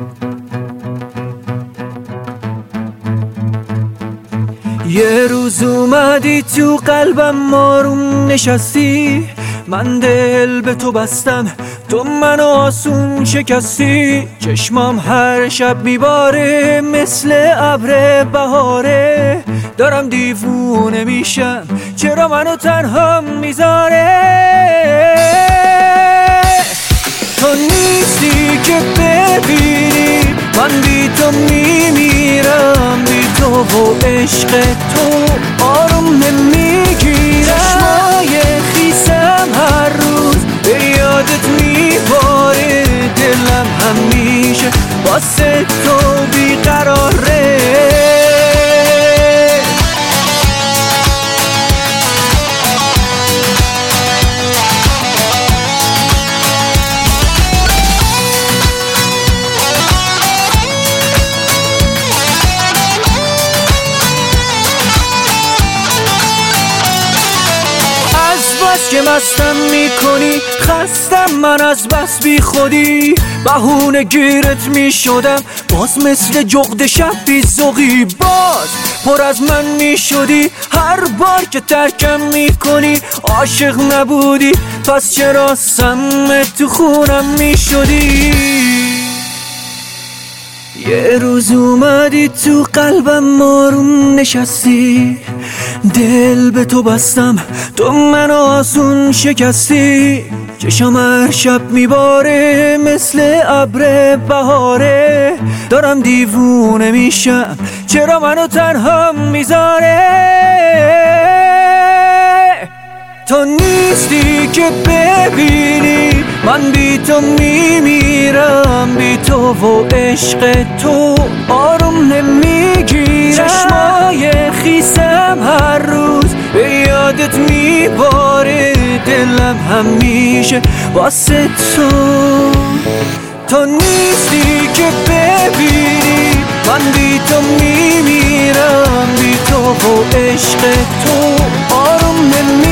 یه روز اومدی تو قلبم آروم نشستی، من دل به تو بستم تو منو آسون شکستی. چشمام هر شب میباره مثل ابر بهاره، دارم دیوونه میشم چرا منو تنها میذاره. تو نیستی که ببینی من بی تو میمیرم، بی تو و عشق تو آروم نمیگیرم. چشمای خیسم هر روز به یادت میباره، دلم همیشه واسه تو بیقراره. بس که مستم میکنی خستم من از بس بی خودی، بهونه گیرت میشدم باز مثل جغد شب بی ذوقی. باز پر از من میشدی هر بار که ترکم میکنی، عاشق نبودی پس چرا سم تو خونم میشدی. یه روز اومدی تو قلبم آروم نشستی، دل به تو بستم تو منو آسون شکستی. چشم هر شب میباره مثل ابر بهاره، دارم دیوونه میشم چرا منو تنها میذاره. تو نیستی که ببینی من بی تو میمیرم، بی تو و عشق تو آروم نمیگیرم. چشمای خیسم هر روز به یادت میباره، دلم همیشه واسه تو. تو نیستی که ببینی من بی تو میمیرم، بی تو و عشق تو آروم نمیگیرم.